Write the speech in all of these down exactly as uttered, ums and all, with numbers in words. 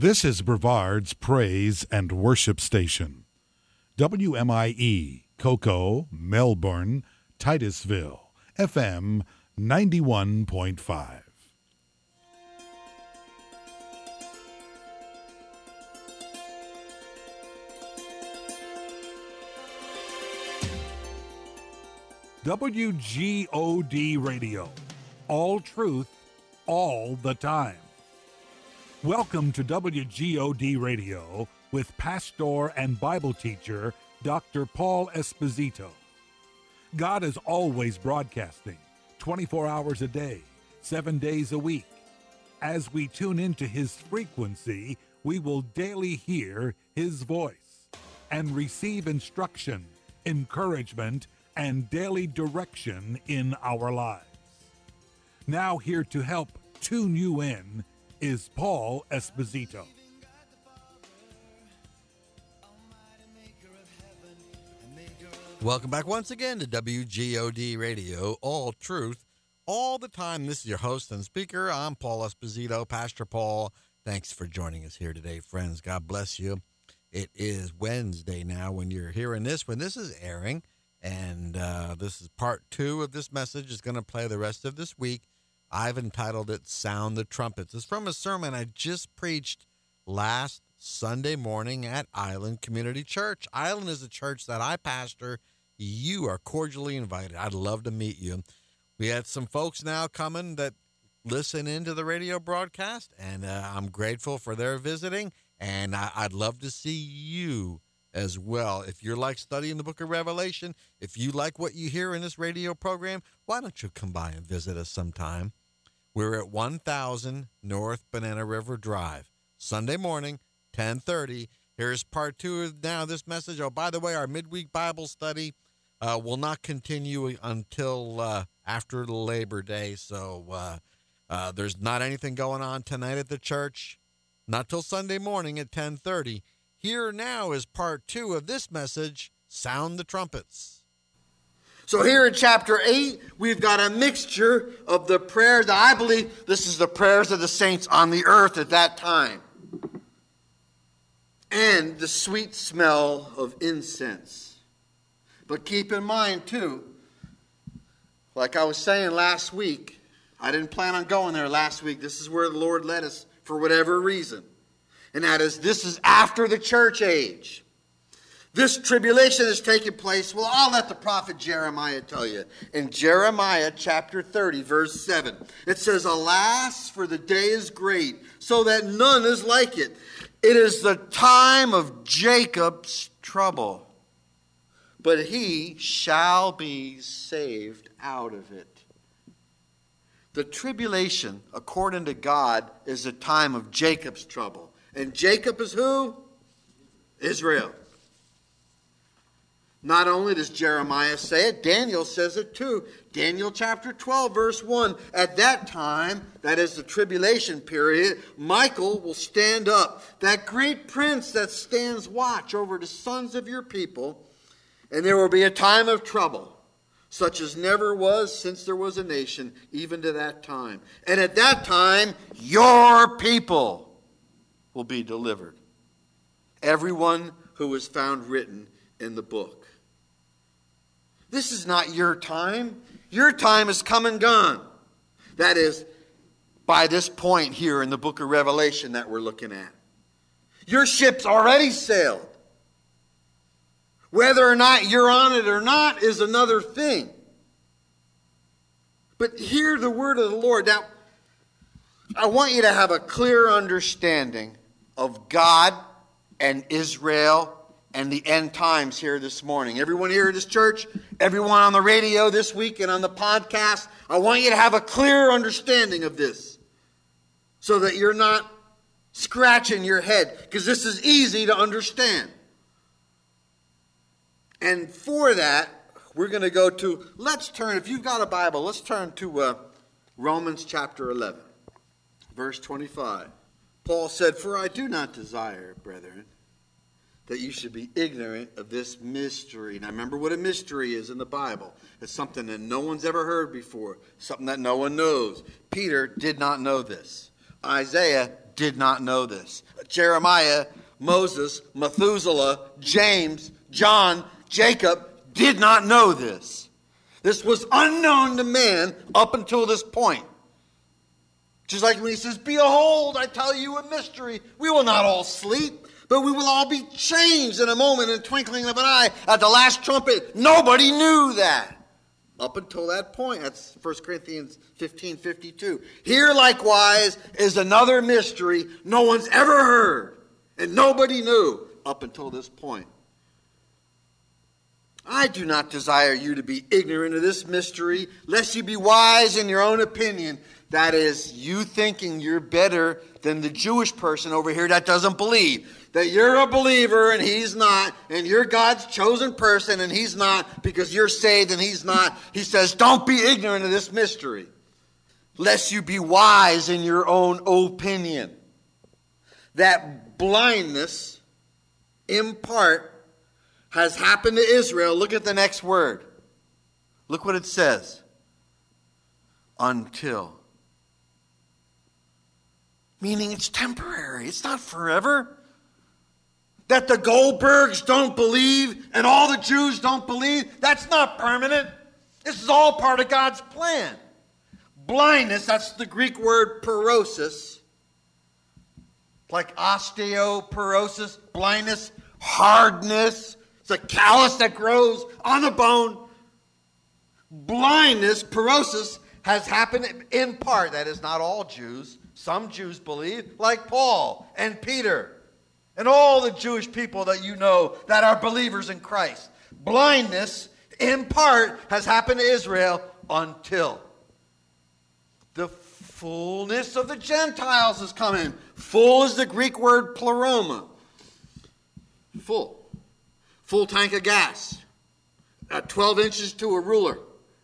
This is Brevard's Praise and Worship Station. W M I E, Cocoa, Melbourne, Titusville, F M ninety-one point five. W G O D Radio. All truth, all the time. Welcome to W G O D Radio with pastor and Bible teacher Doctor Paul Esposito. God is always broadcasting, twenty-four hours a day, seven days a week. As we tune into His frequency, we will daily hear His voice and receive instruction, encouragement, and daily direction in our lives. Now here to help tune you in is Paul Esposito. Welcome back once again to W G O D Radio, all truth, all the time. This is your host and speaker. I'm Paul Esposito, Pastor Paul. Thanks for joining us here today, friends. God bless you. It is Wednesday now when you're hearing this, when this is airing. And uh, this is part two of this message. It's going to play the rest of this week. I've entitled it Sound the Trumpets. It's from a sermon I just preached last Sunday morning at Island Community Church. Island is a church that I pastor. You are cordially invited. I'd love to meet you. We had some folks now coming that listen into the radio broadcast, and uh, I'm grateful for their visiting, and I- I'd love to see you as well. If you're like studying the book of Revelation, if you like what you hear in this radio program, why don't you come by and visit us sometime? We're at one thousand North Banana River Drive, Sunday morning, ten thirty. Here's part two of now this message. Oh, by the way, our midweek Bible study uh, will not continue until uh, after Labor Day, so uh, uh, there's not anything going on tonight at the church, not till Sunday morning at ten thirty. Here now is part two of this message, Sound the Trumpets. So here in chapter eight, we've got a mixture of the prayers. I believe this is the prayers of the saints on the earth at that time. And the sweet smell of incense. But keep in mind too, like I was saying last week, I didn't plan on going there last week. This is where the Lord led us for whatever reason. And that is, this is after the church age. This tribulation is taking place. Well, I'll let the prophet Jeremiah tell you. In Jeremiah chapter thirty, verse seven, it says, "Alas, for the day is great, so that none is like it. It is the time of Jacob's trouble, but he shall be saved out of it." The tribulation, according to God, is a time of Jacob's trouble. And Jacob is who? Israel. Not only does Jeremiah say it, Daniel says it too. Daniel chapter twelve, verse one. "At that time," that is the tribulation period, "Michael will stand up, that great prince that stands watch over the sons of your people, and there will be a time of trouble, such as never was since there was a nation, even to that time. And at that time, your people will be delivered, everyone who was found written in the book." This is not your time. Your time is come and gone. That is, by this point here in the book of Revelation that we're looking at. Your ship's already sailed. Whether or not you're on it or not is another thing. But hear the word of the Lord. Now, I want you to have a clear understanding of God and Israel and the end times here this morning. Everyone here at this church, everyone on the radio this week and on the podcast, I want you to have a clear understanding of this so that you're not scratching your head, because this is easy to understand. And for that, we're going to go to, let's turn, if you've got a Bible, let's turn to uh, Romans chapter eleven, verse twenty-five. Paul said, "For I do not desire, brethren, that you should be ignorant of this mystery." Now remember what a mystery is in the Bible. It's something that no one's ever heard before. Something that no one knows. Peter did not know this. Isaiah did not know this. Jeremiah, Moses, Methuselah, James, John, Jacob did not know this. This was unknown to man up until this point. Just like when he says, behold, I tell you a mystery. We will not all sleep, but we will all be changed in a moment, in a twinkling of an eye, at the last trumpet. Nobody knew that. Up until that point, that's First Corinthians fifteen fifty-two. Here, likewise, is another mystery no one's ever heard, and nobody knew up until this point. I do not desire you to be ignorant of this mystery, lest you be wise in your own opinion. That is, you thinking you're better than the Jewish person over here that doesn't believe. That you're a believer and he's not, and you're God's chosen person and he's not, because you're saved and he's not. He says, don't be ignorant of this mystery, lest you be wise in your own opinion. That blindness, in part, has happened to Israel. Look at the next word. Look what it says. Until. Meaning it's temporary. It's not forever. That the Goldbergs don't believe and all the Jews don't believe, that's not permanent. This is all part of God's plan. Blindness, that's the Greek word parosis. Like osteoporosis, blindness, hardness. It's a callus that grows on the bone. Blindness, parosis, has happened in part. That is not all Jews. Some Jews believe, like Paul and Peter and all the Jewish people that you know that are believers in Christ. Blindness, in part, has happened to Israel until the fullness of the Gentiles is coming. Full is the Greek word pleroma. Full. Full tank of gas. At twelve inches to a ruler. one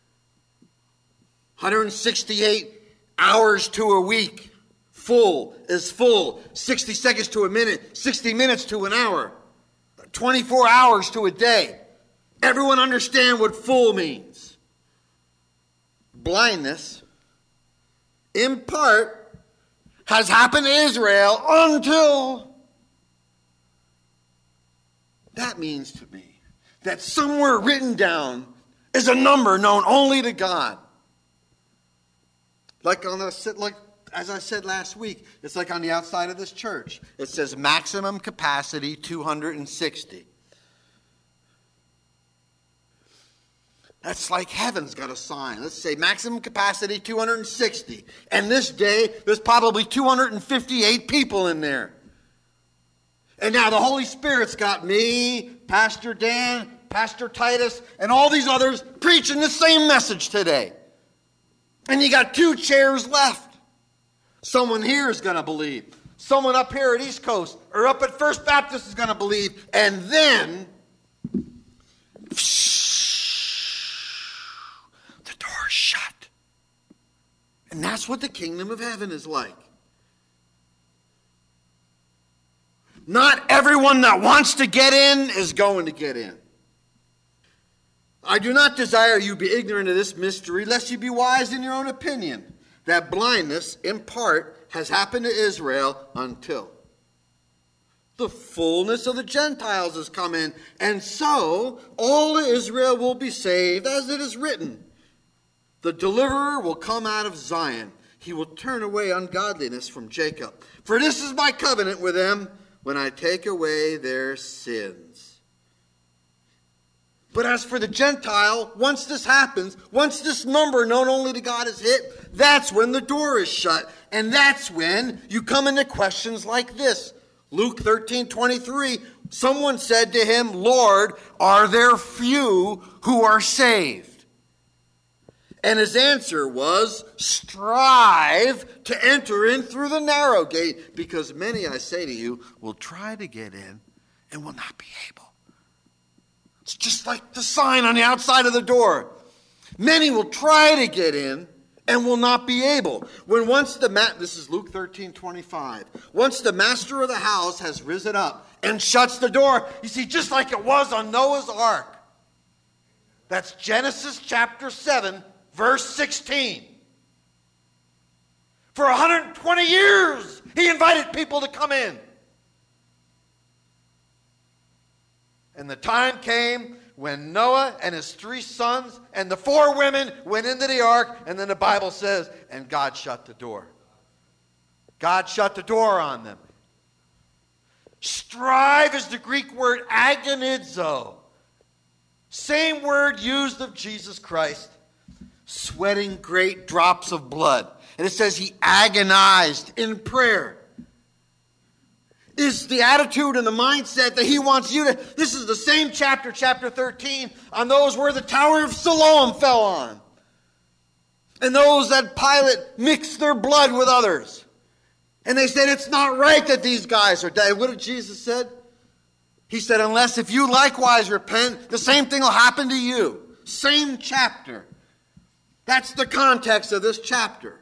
hundred sixty-eight hours to a week. Full is full. sixty seconds to a minute. sixty minutes to an hour. twenty-four hours to a day. Everyone understand what full means. Blindness, in part, has happened to Israel until. That means to me that somewhere written down is a number known only to God. Like on the like. As I said last week, it's like on the outside of this church. It says maximum capacity two hundred sixty. That's like heaven's got a sign. Let's say maximum capacity two hundred sixty. And this day, there's probably two hundred fifty-eight people in there. And now the Holy Spirit's got me, Pastor Dan, Pastor Titus, and all these others preaching the same message today. And you got two chairs left. Someone here is going to believe. Someone up here at East Coast or up at First Baptist is going to believe. And then, the door's shut. And that's what the kingdom of heaven is like. Not everyone that wants to get in is going to get in. I do not desire you be ignorant of this mystery, lest you be wise in your own opinion. That blindness, in part, has happened to Israel until the fullness of the Gentiles has come in. And so, all Israel will be saved, as it is written. The deliverer will come out of Zion. He will turn away ungodliness from Jacob. For this is my covenant with them when I take away their sins. But as for the Gentile, once this happens, once this number known only to God is hit, that's when the door is shut. And that's when you come into questions like this. Luke thirteen twenty-three, someone said to him, Lord, are there few who are saved? And his answer was, strive to enter in through the narrow gate, because many, I say to you, will try to get in and will not be able. It's just like the sign on the outside of the door. Many will try to get in and will not be able. When once the ma- this is Luke thirteen twenty-five. Once the master of the house has risen up and shuts the door, you see, just like it was on Noah's ark. That's Genesis chapter seven, verse sixteen. For one hundred twenty years, he invited people to come in. And the time came when Noah and his three sons and the four women went into the ark, and then the Bible says, and God shut the door. God shut the door on them. Strive is the Greek word agonizo. Same word used of Jesus Christ. Sweating great drops of blood. And it says he agonized in prayer. Is the attitude and the mindset that he wants you to... This is the same chapter, chapter thirteen, on those where the Tower of Siloam fell on. And those that Pilate mixed their blood with others. And they said, it's not right that these guys are dead. What did Jesus said? He said, unless if you likewise repent, the same thing will happen to you. Same chapter. That's the context of this chapter.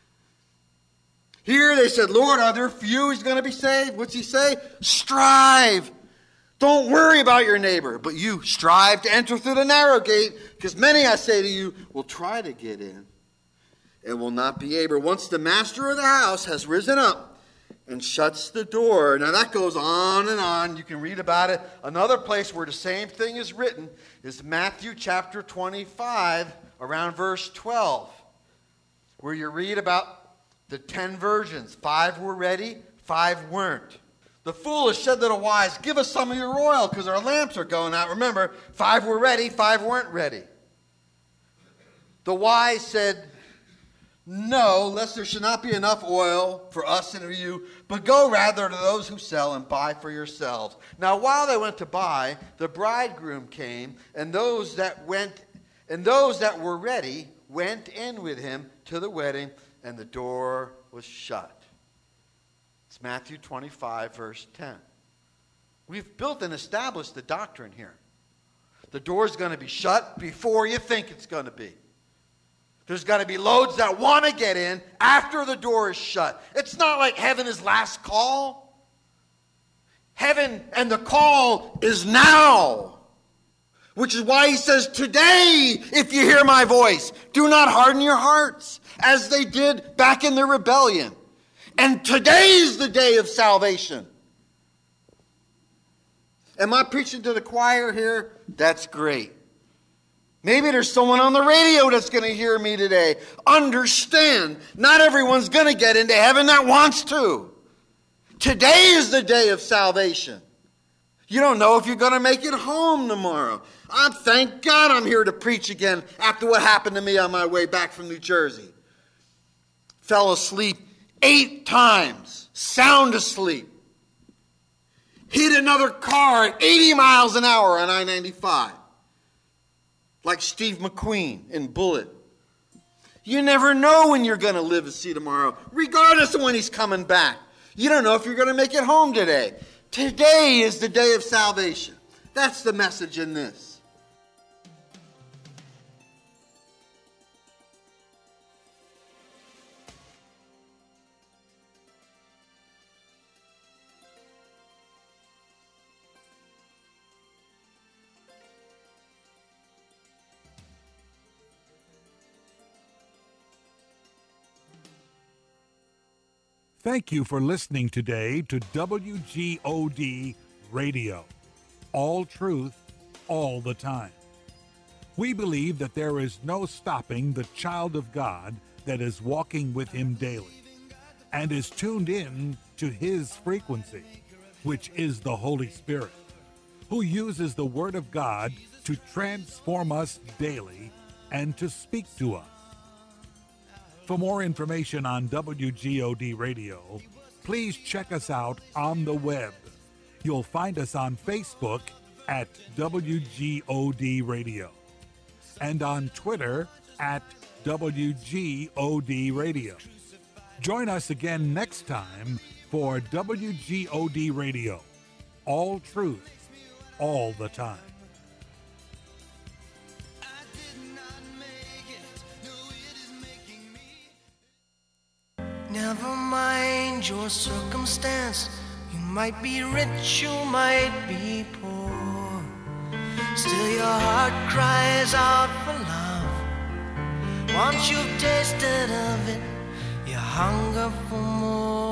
Here they said, Lord, are there few who's going to be saved? What's he say? Strive. Don't worry about your neighbor, but you strive to enter through the narrow gate, because many, I say to you, will try to get in and will not be able. Once the master of the house has risen up and shuts the door. Now that goes on and on. You can read about it. Another place where the same thing is written is Matthew chapter twenty-five, around verse twelve, where you read about the ten virgins. Five were ready, five weren't. The foolish said to the wise, give us some of your oil because our lamps are going out. Remember, five were ready, five weren't ready. The wise said, no, lest there should not be enough oil for us and for you, but go rather to those who sell and buy for yourselves. Now while they went to buy, the bridegroom came, and those that went, and those that were ready went in with him to the wedding, and the door was shut. It's Matthew twenty-five, verse ten. We've built and established the doctrine here. The door's going to be shut before you think it's going to be. There's going to be loads that want to get in after the door is shut. It's not like heaven is last call. Heaven and the call is now. Which is why he says, today, if you hear my voice, do not harden your hearts, as they did back in their rebellion. And today is the day of salvation. Am I preaching to the choir here? That's great. Maybe there's someone on the radio that's going to hear me today. Understand, not everyone's going to get into heaven that wants to. Today is the day of salvation. You don't know if you're going to make it home tomorrow. I thank God I'm here to preach again after what happened to me on my way back from New Jersey. Fell asleep eight times, sound asleep. Hit another car at eighty miles an hour on I ninety-five. Like Steve McQueen in Bullet. You never know when you're going to live to see tomorrow, regardless of when he's coming back. You don't know if you're going to make it home today. Today is the day of salvation. That's the message in this. Thank you for listening today to W G O D Radio. All truth, all the time. We believe that there is no stopping the child of God that is walking with him daily and is tuned in to his frequency, which is the Holy Spirit, who uses the Word of God to transform us daily and to speak to us. For more information on W G O D Radio, please check us out on the web. You'll find us on Facebook at W G O D Radio and on Twitter at W G O D Radio. Join us again next time for W G O D Radio. All truth, all the time. Never mind your circumstance. You might be rich, you might be poor. Still your heart cries out for love. Once you've tasted of it, you hunger for more.